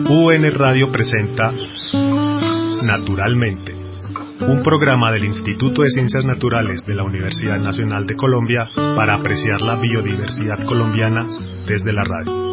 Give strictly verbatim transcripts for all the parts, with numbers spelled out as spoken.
U N Radio presenta Naturalmente, un programa del Instituto de Ciencias Naturales de la Universidad Nacional de Colombia para apreciar la biodiversidad colombiana desde la radio.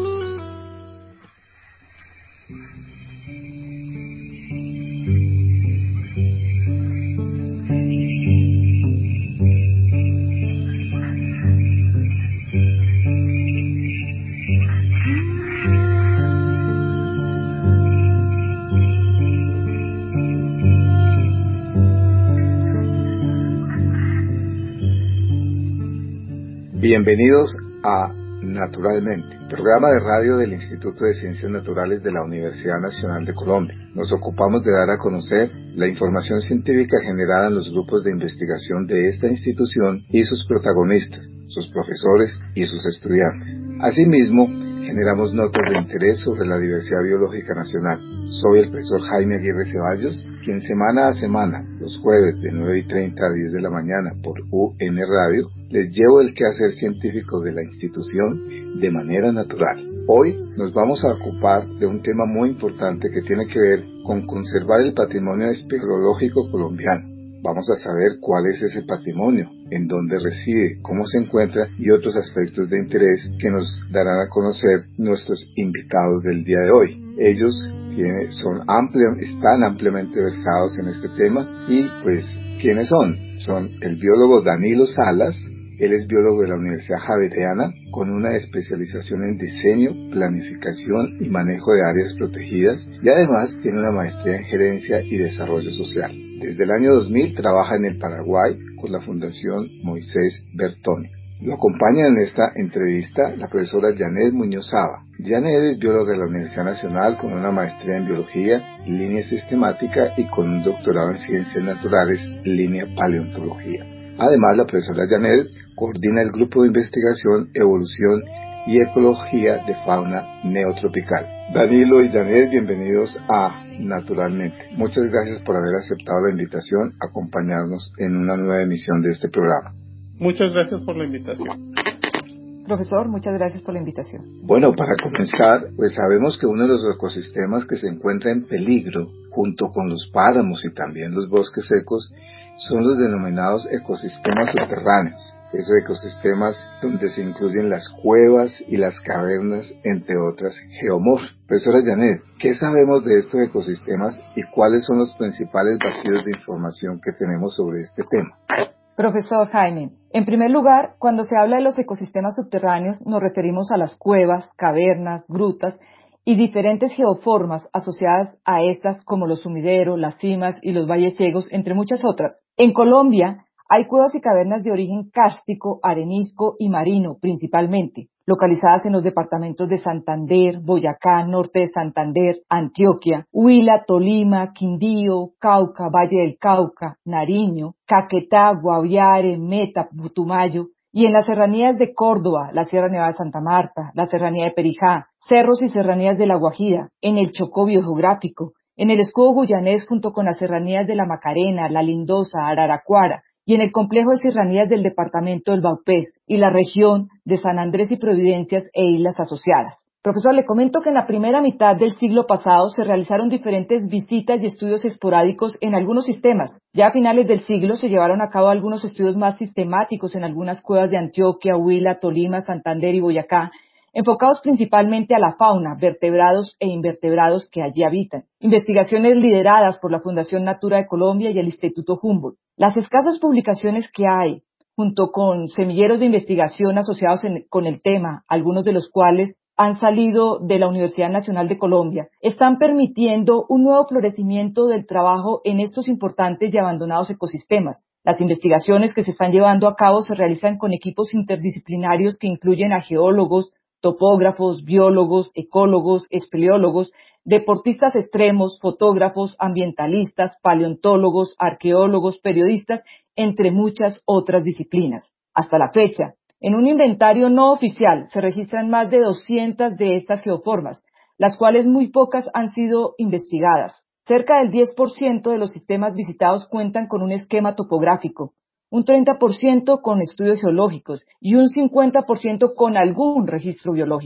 Bienvenidos a Naturalmente, programa de radio del Instituto de Ciencias Naturales de la Universidad Nacional de Colombia. Nos ocupamos de dar a conocer la información científica generada en los grupos de investigación de esta institución y sus protagonistas, sus profesores y sus estudiantes. Asimismo, generamos notas de interés sobre la diversidad biológica nacional. Soy el profesor Jaime Aguirre Ceballos, quien semana a semana, los jueves de nueve y treinta a diez de la mañana por U N Radio, les llevo el quehacer científico de la institución de manera natural. Hoy nos vamos a ocupar de un tema muy importante que tiene que ver con conservar el patrimonio espeleológico colombiano. Vamos a saber cuál es ese patrimonio, en dónde reside, cómo se encuentra y otros aspectos de interés que nos darán a conocer nuestros invitados del día de hoy. Ellos tiene, son amplio, están ampliamente versados en este tema y pues, ¿quiénes son? Son el biólogo Danilo Salas. Él es biólogo de la Universidad Javeriana con una especialización en diseño, planificación y manejo de áreas protegidas y además tiene una maestría en gerencia y desarrollo social. Desde el año dos mil trabaja en el Paraguay con la Fundación Moisés Bertoni. Lo acompaña en esta entrevista la profesora Janet Muñoz Saba. Janet es bióloga de la Universidad Nacional con una maestría en biología, línea sistemática y con un doctorado en ciencias naturales, línea paleontología. Además, la profesora Janet coordina el grupo de investigación, evolución y ecología de fauna neotropical. Danilo y Janet, bienvenidos a Naturalmente. Muchas gracias por haber aceptado la invitación a acompañarnos en una nueva emisión de este programa. Muchas gracias por la invitación. Profesor, muchas gracias por la invitación. Bueno, para comenzar, pues sabemos que uno de los ecosistemas que se encuentra en peligro, junto con los páramos y también los bosques secos, son los denominados ecosistemas subterráneos. Esos ecosistemas donde se incluyen las cuevas y las cavernas, entre otras geomorfas. Profesora Janet, ¿qué sabemos de estos ecosistemas y cuáles son los principales vacíos de información que tenemos sobre este tema? Profesor Jaime, en primer lugar, cuando se habla de los ecosistemas subterráneos, nos referimos a las cuevas, cavernas, grutas y diferentes geoformas asociadas a estas como los sumideros, las cimas y los valles ciegos, entre muchas otras. En Colombia hay cuevas y cavernas de origen kárstico, arenisco y marino principalmente, localizadas en los departamentos de Santander, Boyacá, Norte de Santander, Antioquia, Huila, Tolima, Quindío, Cauca, Valle del Cauca, Nariño, Caquetá, Guaviare, Meta, Putumayo, y en las serranías de Córdoba, la Sierra Nevada de Santa Marta, la Serranía de Perijá, cerros y serranías de La Guajira, en el Chocó biogeográfico, en el escudo guyanés junto con las serranías de La Macarena, La Lindosa, Araraquara, y en el complejo de serranías del departamento del Vaupés y la región de San Andrés y Providencias e islas asociadas. Profesor, le comento que en la primera mitad del siglo pasado se realizaron diferentes visitas y estudios esporádicos en algunos sistemas. Ya a finales del siglo se llevaron a cabo algunos estudios más sistemáticos en algunas cuevas de Antioquia, Huila, Tolima, Santander y Boyacá, enfocados principalmente a la fauna, vertebrados e invertebrados que allí habitan. Investigaciones lideradas por la Fundación Natura de Colombia y el Instituto Humboldt. Las escasas publicaciones que hay, junto con semilleros de investigación asociados en, con el tema, algunos de los cuales han salido de la Universidad Nacional de Colombia, están permitiendo un nuevo florecimiento del trabajo en estos importantes y abandonados ecosistemas. Las investigaciones que se están llevando a cabo se realizan con equipos interdisciplinarios que incluyen a geólogos, topógrafos, biólogos, ecólogos, espeleólogos, deportistas extremos, fotógrafos, ambientalistas, paleontólogos, arqueólogos, periodistas, entre muchas otras disciplinas. Hasta la fecha, en un inventario no oficial se registran más de doscientas de estas geoformas, las cuales muy pocas han sido investigadas. Cerca del diez por ciento de los sistemas visitados cuentan con un esquema topográfico, un treinta por ciento con estudios geológicos y un cincuenta por ciento con algún registro biológico.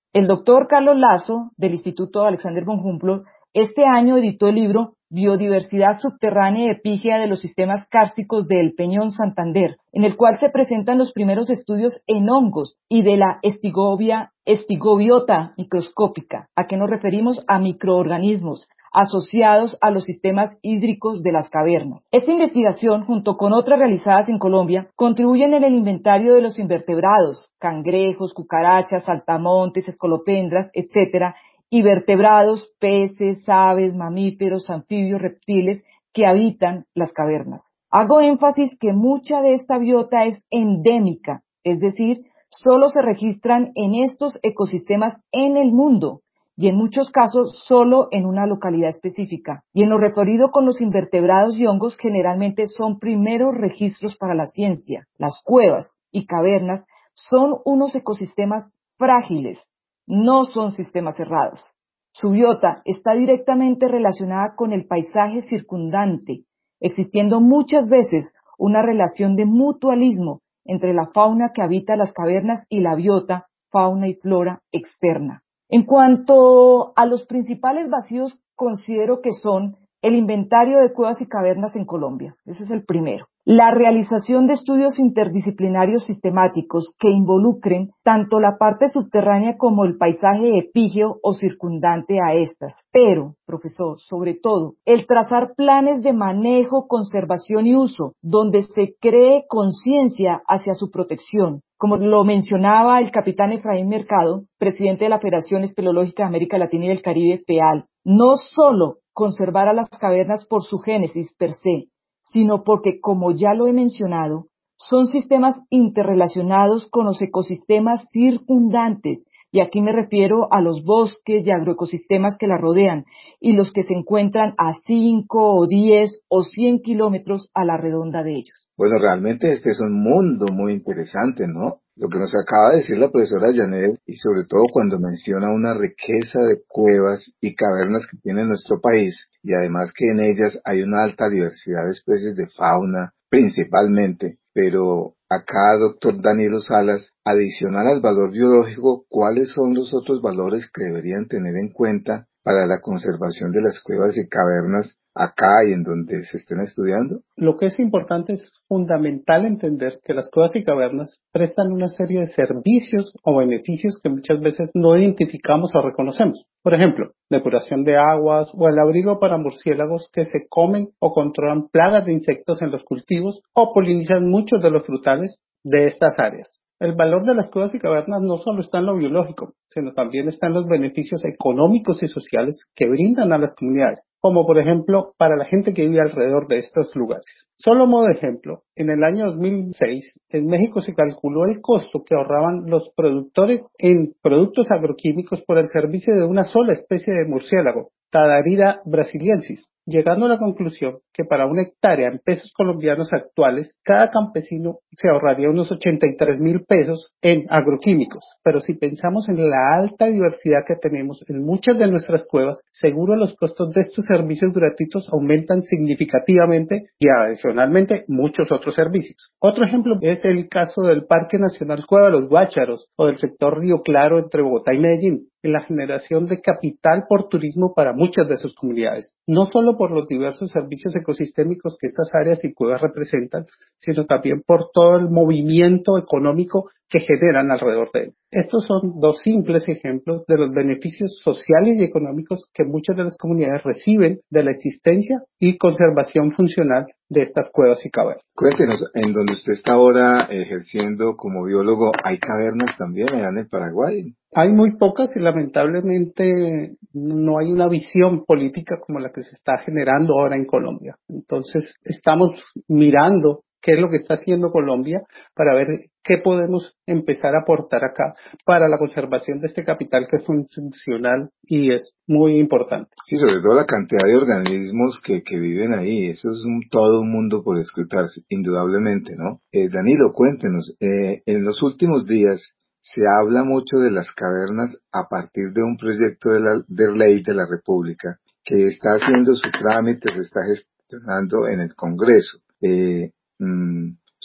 El doctor Carlos Lazo, del Instituto Alexander von Humboldt, este año editó el libro Biodiversidad subterránea y epígea de los sistemas kársticos de El Peñón, Santander, en el cual se presentan los primeros estudios en hongos y de la estigovia, estigobiota microscópica. ¿A qué nos referimos? A microorganismos asociados a los sistemas hídricos de las cavernas. Esta investigación, junto con otras realizadas en Colombia, contribuyen en el inventario de los invertebrados, cangrejos, cucarachas, saltamontes, escolopendras, etcétera, y vertebrados, peces, aves, mamíferos, anfibios, reptiles que habitan las cavernas. Hago énfasis que mucha de esta biota es endémica, es decir, solo se registran en estos ecosistemas en el mundo, y en muchos casos solo en una localidad específica. Y en lo referido con los invertebrados y hongos, generalmente son primeros registros para la ciencia. Las cuevas y cavernas son unos ecosistemas frágiles, no son sistemas cerrados. Su biota está directamente relacionada con el paisaje circundante, existiendo muchas veces una relación de mutualismo entre la fauna que habita las cavernas y la biota, fauna y flora externa. En cuanto a los principales vacíos, considero que son el inventario de cuevas y cavernas en Colombia. Ese es el primero. La realización de estudios interdisciplinarios sistemáticos que involucren tanto la parte subterránea como el paisaje epígeo o circundante a estas. Pero, profesor, sobre todo, el trazar planes de manejo, conservación y uso, donde se cree conciencia hacia su protección. Como lo mencionaba el capitán Efraín Mercado, presidente de la Federación Espeleológica de América Latina y del Caribe, FEAL, no solo conservar a las cavernas por su génesis per se, sino porque, como ya lo he mencionado, son sistemas interrelacionados con los ecosistemas circundantes, y aquí me refiero a los bosques y agroecosistemas que la rodean, y los que se encuentran a cinco o diez o cien kilómetros a la redonda de ellos. Bueno, realmente este es un mundo muy interesante, ¿no? Lo que nos acaba de decir la profesora Janet, y sobre todo cuando menciona una riqueza de cuevas y cavernas que tiene nuestro país, y además que en ellas hay una alta diversidad de especies de fauna, principalmente, pero acá, doctor Danilo Salas, adicional al valor biológico, ¿cuáles son los otros valores que deberían tener en cuenta para la conservación de las cuevas y cavernas acá y en donde se estén estudiando? Lo que es importante es fundamental entender que las cuevas y cavernas prestan una serie de servicios o beneficios que muchas veces no identificamos o reconocemos. Por ejemplo, depuración de aguas o el abrigo para murciélagos que se comen o controlan plagas de insectos en los cultivos o polinizan muchos de los frutales de estas áreas. El valor de las cuevas y cavernas no solo está en lo biológico, sino también está en los beneficios económicos y sociales que brindan a las comunidades, como por ejemplo para la gente que vive alrededor de estos lugares. Solo modo de ejemplo, en el año dos mil seis en México se calculó el costo que ahorraban los productores en productos agroquímicos por el servicio de una sola especie de murciélago, Tadarida brasiliensis, llegando a la conclusión que para una hectárea en pesos colombianos actuales, cada campesino se ahorraría unos ochenta y tres mil pesos en agroquímicos. Pero si pensamos en la alta diversidad que tenemos en muchas de nuestras cuevas, seguro los costos de estos servicios gratuitos aumentan significativamente y adicionalmente muchos otros servicios. Otro ejemplo es el caso del Parque Nacional Cueva de los Guácharos o del sector Río Claro entre Bogotá y Medellín, en la generación de capital por turismo para muchas de sus comunidades, no solo por los diversos servicios ecosistémicos que estas áreas y cuevas representan, sino también por todo el movimiento económico que generan alrededor de él. Estos son dos simples ejemplos de los beneficios sociales y económicos que muchas de las comunidades reciben de la existencia y conservación funcional de estas cuevas y cavernas. Cuéntenos, en donde usted está ahora ejerciendo como biólogo, ¿hay cavernas también allá en el Paraguay? Hay muy pocas y lamentablemente no hay una visión política como la que se está generando ahora en Colombia. Entonces estamos mirando qué es lo que está haciendo Colombia para ver qué podemos empezar a aportar acá para la conservación de este capital que es funcional y es muy importante. Sí, sobre todo la cantidad de organismos que, que viven ahí, eso es un, todo un mundo por escrutarse, indudablemente, ¿no? Eh, Danilo, cuéntenos, eh, en los últimos días se habla mucho de las cavernas a partir de un proyecto de, la, de ley de la República que está haciendo su trámite, se está gestionando en el Congreso. Eh, mmm,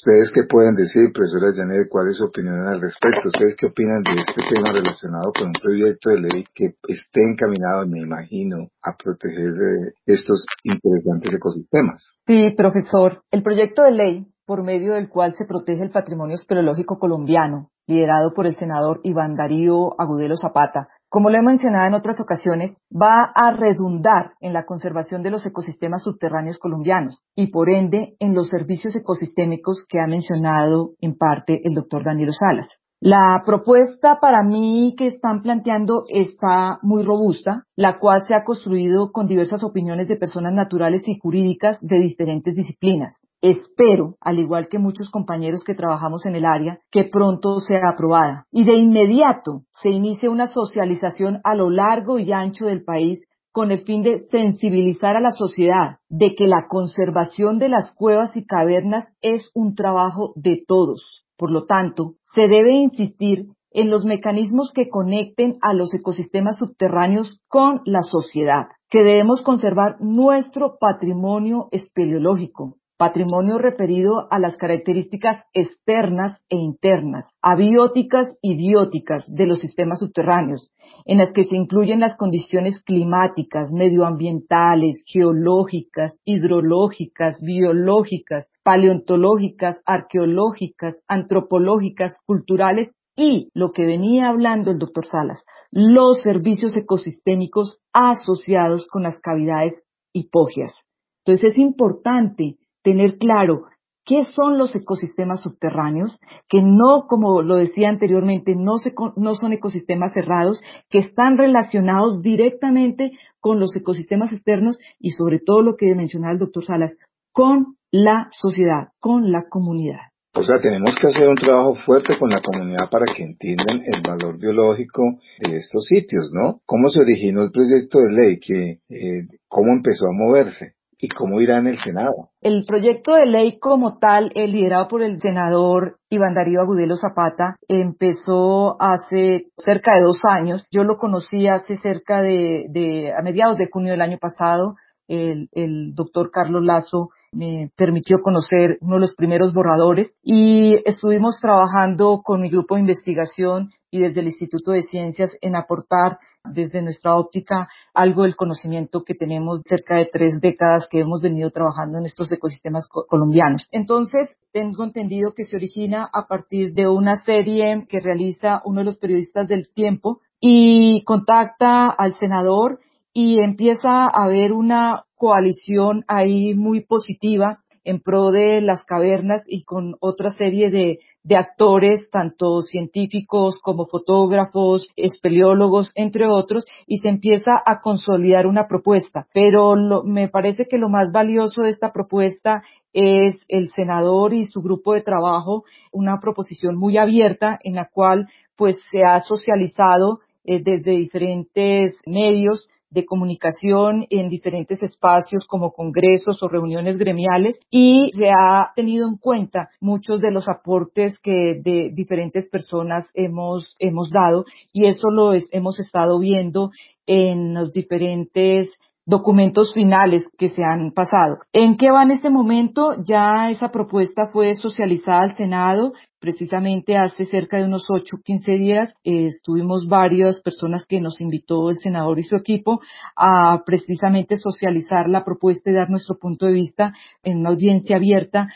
¿Ustedes qué pueden decir, profesora Janet? ¿Cuál es su opinión al respecto? ¿Ustedes qué opinan de este tema relacionado con un proyecto de ley que esté encaminado, me imagino, a proteger eh, estos interesantes ecosistemas? Sí, profesor. El proyecto de ley por medio del cual se protege el patrimonio espeleológico colombiano, liderado por el senador Iván Darío Agudelo Zapata, como lo he mencionado en otras ocasiones, va a redundar en la conservación de los ecosistemas subterráneos colombianos y, por ende, en los servicios ecosistémicos que ha mencionado en parte el doctor Danilo Salas. La propuesta para mí que están planteando está muy robusta, la cual se ha construido con diversas opiniones de personas naturales y jurídicas de diferentes disciplinas. Espero, al igual que muchos compañeros que trabajamos en el área, que pronto sea aprobada y de inmediato se inicie una socialización a lo largo y ancho del país con el fin de sensibilizar a la sociedad de que la conservación de las cuevas y cavernas es un trabajo de todos. Por lo tanto, se debe insistir en los mecanismos que conecten a los ecosistemas subterráneos con la sociedad, que debemos conservar nuestro patrimonio espeleológico, patrimonio referido a las características externas e internas, abióticas y bióticas de los sistemas subterráneos, en las que se incluyen las condiciones climáticas, medioambientales, geológicas, hidrológicas, biológicas, paleontológicas, arqueológicas, antropológicas, culturales y, lo que venía hablando el doctor Salas, los servicios ecosistémicos asociados con las cavidades hipógeas. Entonces es importante tener claro qué son los ecosistemas subterráneos, que no, como lo decía anteriormente, no, se, no son ecosistemas cerrados, que están relacionados directamente con los ecosistemas externos y sobre todo lo que mencionaba el doctor Salas, con la sociedad, con la comunidad. O sea, tenemos que hacer un trabajo fuerte con la comunidad para que entiendan el valor biológico de estos sitios, ¿no? ¿Cómo se originó el proyecto de ley? Que, eh, ¿Cómo empezó a moverse? ¿Y cómo irá en el Senado? El proyecto de ley como tal, eh, liderado por el senador Iván Darío Agudelo Zapata, empezó hace cerca de dos años. Yo lo conocí hace cerca de, de a mediados de junio del año pasado. El, el doctor Carlos Lazo me permitió conocer uno de los primeros borradores y estuvimos trabajando con mi grupo de investigación y desde el Instituto de Ciencias en aportar desde nuestra óptica algo del conocimiento que tenemos cerca de tres décadas que hemos venido trabajando en estos ecosistemas co- colombianos. Entonces, tengo entendido que se origina a partir de una serie que realiza uno de los periodistas del Tiempo y contacta al senador y empieza a haber una coalición ahí muy positiva en pro de las cavernas y con otra serie de, de actores, tanto científicos como fotógrafos, espeleólogos, entre otros, y se empieza a consolidar una propuesta. Pero lo, me parece que lo más valioso de esta propuesta es el senador y su grupo de trabajo, una proposición muy abierta en la cual pues se ha socializado eh, desde diferentes medios de comunicación en diferentes espacios como congresos o reuniones gremiales y se ha tenido en cuenta muchos de los aportes que de diferentes personas hemos, hemos dado y eso lo es, hemos estado viendo en los diferentes documentos finales que se han pasado. ¿En qué va en este momento? Ya esa propuesta fue socializada al Senado. Precisamente hace cerca de unos ocho, quince días eh, estuvimos varias personas que nos invitó el senador y su equipo a precisamente socializar la propuesta y dar nuestro punto de vista en una audiencia abierta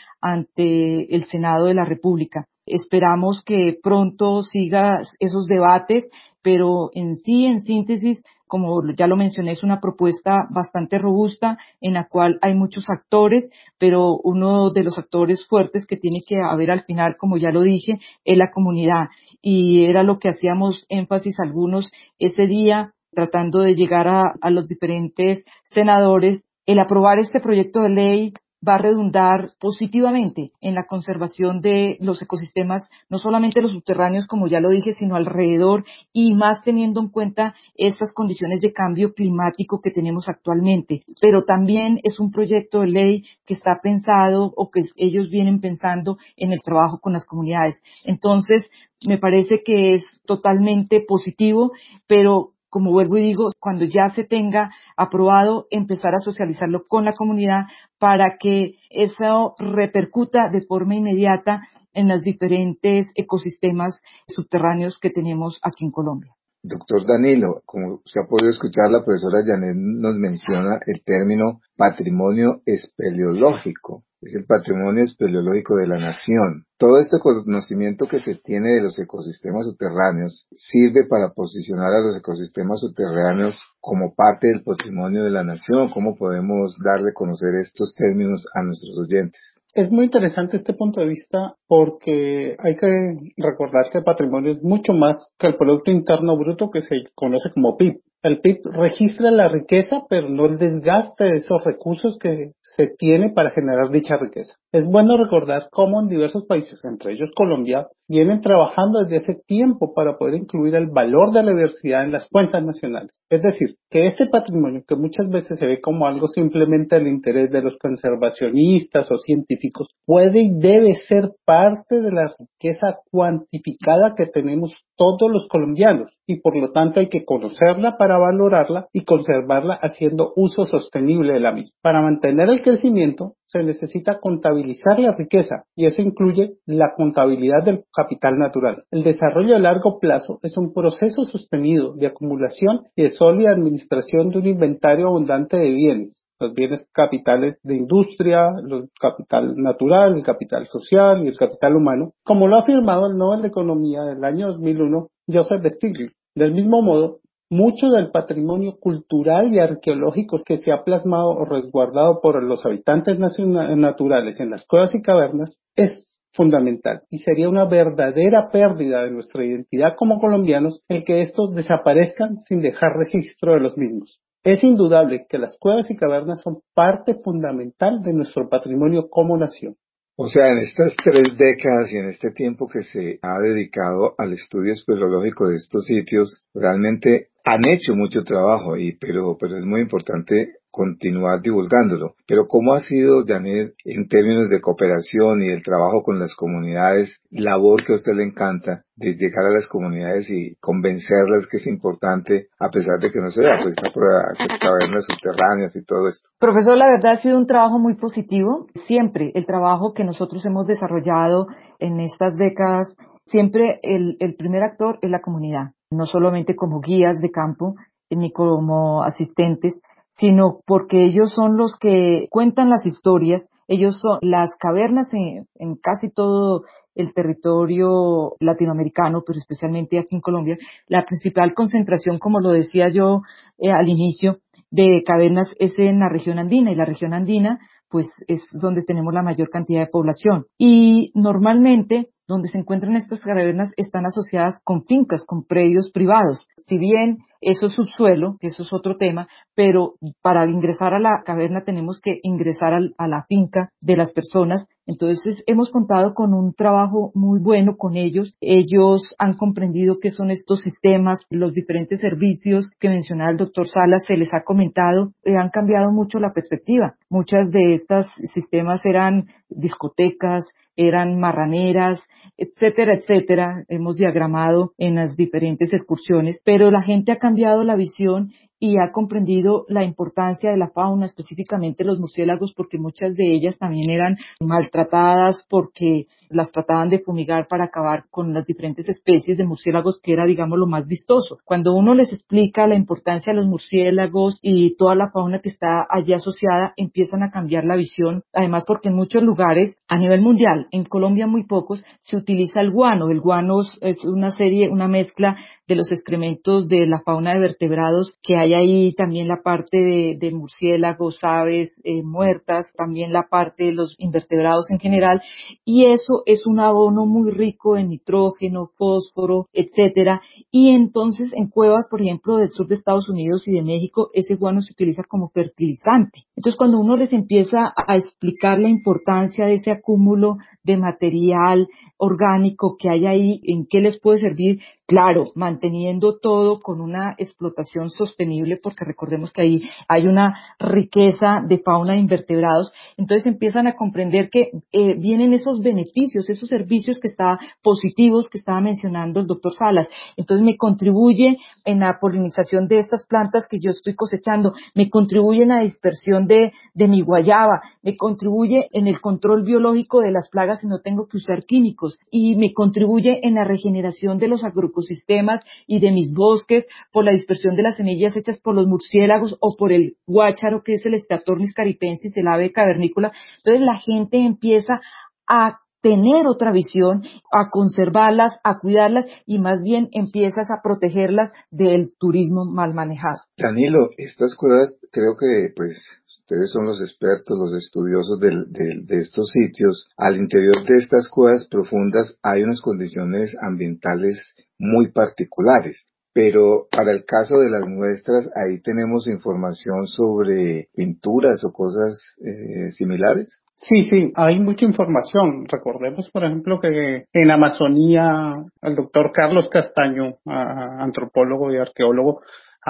ante el Senado de la República. Esperamos que pronto siga esos debates, pero en sí, en síntesis, como ya lo mencioné, es una propuesta bastante robusta en la cual hay muchos actores, pero uno de los actores fuertes que tiene que haber al final, como ya lo dije, es la comunidad. Y era lo que hacíamos énfasis algunos ese día, tratando de llegar a, a los diferentes senadores. El aprobar este proyecto de ley va a redundar positivamente en la conservación de los ecosistemas, no solamente los subterráneos, como ya lo dije, sino alrededor y más teniendo en cuenta estas condiciones de cambio climático que tenemos actualmente. Pero también es un proyecto de ley que está pensado o que ellos vienen pensando en el trabajo con las comunidades. Entonces, me parece que es totalmente positivo, pero como vuelvo y digo, cuando ya se tenga aprobado, empezar a socializarlo con la comunidad para que eso repercuta de forma inmediata en los diferentes ecosistemas subterráneos que tenemos aquí en Colombia. Doctor Danilo, como se ha podido escuchar, la profesora Janet nos menciona el término patrimonio espeleológico. Es el patrimonio espeleológico de la nación. Todo este conocimiento que se tiene de los ecosistemas subterráneos sirve para posicionar a los ecosistemas subterráneos como parte del patrimonio de la nación. ¿Cómo podemos darle a conocer estos términos a nuestros oyentes? Es muy interesante este punto de vista porque hay que recordar que el patrimonio es mucho más que el Producto Interno Bruto que se conoce como P I B. El P I B registra la riqueza, pero no el desgaste de esos recursos que se tiene para generar dicha riqueza. Es bueno recordar cómo en diversos países, entre ellos Colombia, vienen trabajando desde hace tiempo para poder incluir el valor de la diversidad en las cuentas nacionales. Es decir, que este patrimonio, que muchas veces se ve como algo simplemente del interés de los conservacionistas o científicos, puede y debe ser parte de la riqueza cuantificada que tenemos todos los colombianos y por lo tanto hay que conocerla para valorarla y conservarla haciendo uso sostenible de la misma. Para mantener el crecimiento se necesita contabilizar la riqueza y eso incluye la contabilidad del capital natural. El desarrollo a largo plazo es un proceso sostenido de acumulación y de sólida administración de un inventario abundante de bienes. Los bienes capitales de industria, el capital natural, el capital social y el capital humano, como lo ha afirmado el Nobel de Economía del año dos mil uno, Joseph Stiglitz. Del mismo modo, mucho del patrimonio cultural y arqueológico que se ha plasmado o resguardado por los habitantes naturales en las cuevas y cavernas es fundamental y sería una verdadera pérdida de nuestra identidad como colombianos el que estos desaparezcan sin dejar registro de los mismos. Es indudable que las cuevas y cavernas son parte fundamental de nuestro patrimonio como nación. O sea, en estas tres décadas y en este tiempo que se ha dedicado al estudio espeleológico de estos sitios, realmente han hecho mucho trabajo, y pero, pero es muy importante continuar divulgándolo. Pero ¿cómo ha sido, Janet, en términos de cooperación y el trabajo con las comunidades, labor que a usted le encanta, de llegar a las comunidades y convencerlas que es importante, a pesar de que no se vea, pues, por las cavernas subterráneas y todo esto? Profesor, la verdad ha sido un trabajo muy positivo. Siempre el trabajo que nosotros hemos desarrollado en estas décadas, siempre el, el primer actor es la comunidad, no solamente como guías de campo ni como asistentes, sino porque ellos son los que cuentan las historias. Ellos son las cavernas en, en casi todo el territorio latinoamericano, pero especialmente aquí en Colombia, la principal concentración, como lo decía yo eh, al inicio, de cavernas es en la región andina, y la región andina pues es donde tenemos la mayor cantidad de población. Y normalmente donde se encuentran estas cavernas están asociadas con fincas, con predios privados. Si bien eso es subsuelo, que eso es otro tema, pero para ingresar a la caverna tenemos que ingresar al, a la finca de las personas. Entonces hemos contado con un trabajo muy bueno con ellos. Ellos han comprendido qué son estos sistemas, los diferentes servicios que mencionaba el doctor Salas, se les ha comentado, eh, han cambiado mucho la perspectiva. Muchas de estos sistemas eran discotecas, eran marraneras, etcétera, etcétera. Hemos diagramado en las diferentes excursiones, pero la gente ha cambiado la visión y ha comprendido la importancia de la fauna, específicamente los murciélagos, porque muchas de ellas también eran maltratadas porque las trataban de fumigar para acabar con las diferentes especies de murciélagos, que era, digamos, lo más vistoso. Cuando uno les explica la importancia de los murciélagos y toda la fauna que está allí asociada, empiezan a cambiar la visión. Además, porque en muchos lugares, a nivel mundial, en Colombia muy pocos, se utiliza el guano. El guano es una serie, una mezcla de los excrementos de la fauna de vertebrados, que hay ahí también la parte de, de murciélagos, aves eh, muertas, también la parte de los invertebrados en general, y eso es un abono muy rico en nitrógeno, fósforo, etcétera. Y entonces en cuevas, por ejemplo, del sur de Estados Unidos y de México, ese guano se utiliza como fertilizante. Entonces, cuando uno les empieza a explicar la importancia de ese acúmulo de material orgánico que hay ahí, en qué les puede servir, Claro, manteniendo todo con una explotación sostenible, porque recordemos que ahí hay una riqueza de fauna de invertebrados. Entonces empiezan a comprender que eh, vienen esos beneficios, esos servicios que está positivos que estaba mencionando el doctor Salas. Entonces me contribuye en la polinización de estas plantas que yo estoy cosechando, me contribuye en la dispersión de, de mi guayaba, me contribuye en el control biológico de las plagas y no tengo que usar químicos, y me contribuye en la regeneración de los agroecosistemas y de mis bosques por la dispersión de las semillas hechas por los murciélagos o por el guácharo, que es el Stratornis caripensis, el ave cavernícola. Entonces la gente empieza a tener otra visión, a conservarlas, a cuidarlas, y más bien empiezas a protegerlas del turismo mal manejado. Danilo, estas cuevas, creo que pues ustedes son los expertos, los estudiosos del, del, de estos sitios. Al interior de estas cuevas profundas hay unas condiciones ambientales muy particulares. Pero para el caso de las muestras, ahí tenemos información sobre pinturas o cosas eh, similares. Sí, sí, hay mucha información. Recordemos, por ejemplo, que en Amazonía el doctor Carlos Castaño, antropólogo y arqueólogo,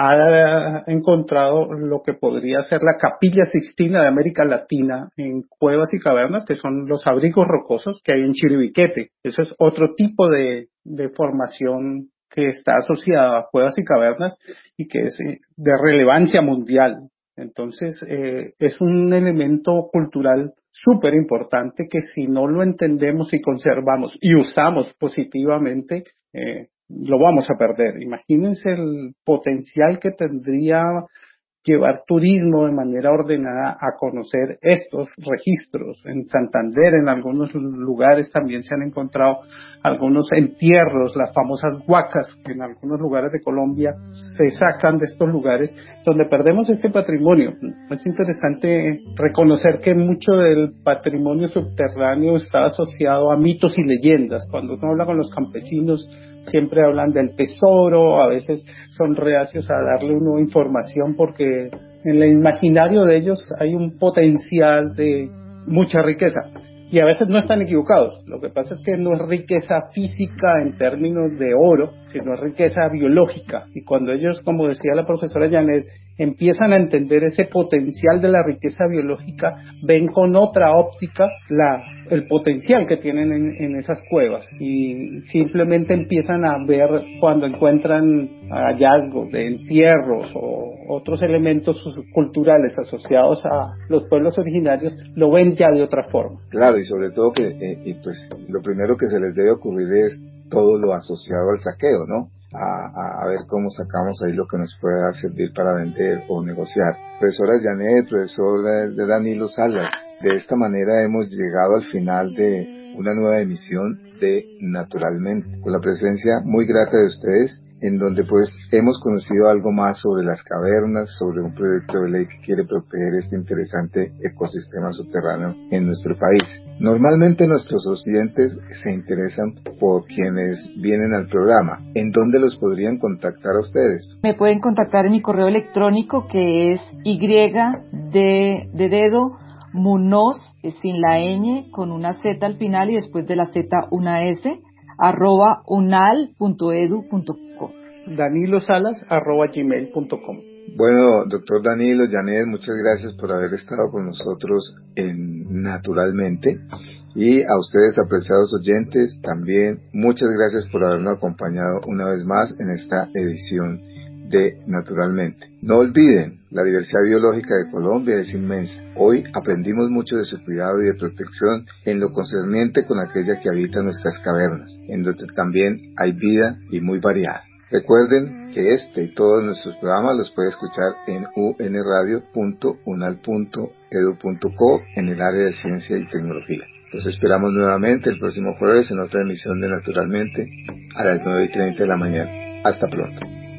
ha encontrado lo que podría ser la Capilla Sixtina de América Latina en cuevas y cavernas, que son los abrigos rocosos que hay en Chiribiquete. Eso es otro tipo de, de formación que está asociada a cuevas y cavernas y que es de relevancia mundial. Entonces, eh, es un elemento cultural súper importante que si no lo entendemos y conservamos y usamos positivamente, eh, lo vamos a perder. Imagínense el potencial que tendría llevar turismo de manera ordenada a conocer estos registros. En Santander, en algunos lugares también se han encontrado algunos entierros, las famosas huacas, que en algunos lugares de Colombia se sacan de estos lugares donde perdemos este patrimonio. Es interesante reconocer que mucho del patrimonio subterráneo está asociado a mitos y leyendas. Cuando uno habla con los campesinos, siempre hablan del tesoro, a veces son reacios a darle uno información porque en el imaginario de ellos hay un potencial de mucha riqueza. Y a veces no están equivocados. Lo que pasa es que no es riqueza física en términos de oro, sino es riqueza biológica. Y cuando ellos, como decía la profesora Janet, empiezan a entender ese potencial de la riqueza biológica, ven con otra óptica la, el potencial que tienen en, en esas cuevas. Y simplemente empiezan a ver cuando encuentran hallazgos de entierros o otros elementos culturales asociados a los pueblos originarios, lo ven ya de otra forma. Claro, y sobre todo que eh, y pues lo primero que se les debe ocurrir es todo lo asociado al saqueo, ¿no? A, a, a ver cómo sacamos ahí lo que nos pueda servir para vender o negociar. Profesora Janet, profesor de Danilo Salas, de esta manera hemos llegado al final de una nueva emisión de Naturalmente, con la presencia muy grata de ustedes, en donde pues hemos conocido algo más sobre las cavernas, sobre un proyecto de ley que quiere proteger este interesante ecosistema subterráneo en nuestro país. Normalmente nuestros oyentes se interesan por quienes vienen al programa. ¿En dónde los podrían contactar a ustedes? Me pueden contactar en mi correo electrónico, que es y de, de dedo Munoz, sin la ñ, con una Z al final y después de la Z una S, arroba unal punto edu punto co. Danilo Salas arroba gmail punto com. Bueno, doctor Danilo, Janet, muchas gracias por haber estado con nosotros en Naturalmente. Y a ustedes, apreciados oyentes, también muchas gracias por habernos acompañado una vez más en esta edición de Naturalmente. No olviden, la diversidad biológica de Colombia es inmensa. Hoy aprendimos mucho de su cuidado y de protección en lo concerniente con aquella que habita nuestras cavernas, en donde también hay vida y muy variada. Recuerden que este y todos nuestros programas los puede escuchar en u n radio punto unal punto edu punto co en el área de ciencia y tecnología. Los esperamos nuevamente el próximo jueves en otra emisión de Naturalmente a las nueve y treinta de la mañana. Hasta pronto.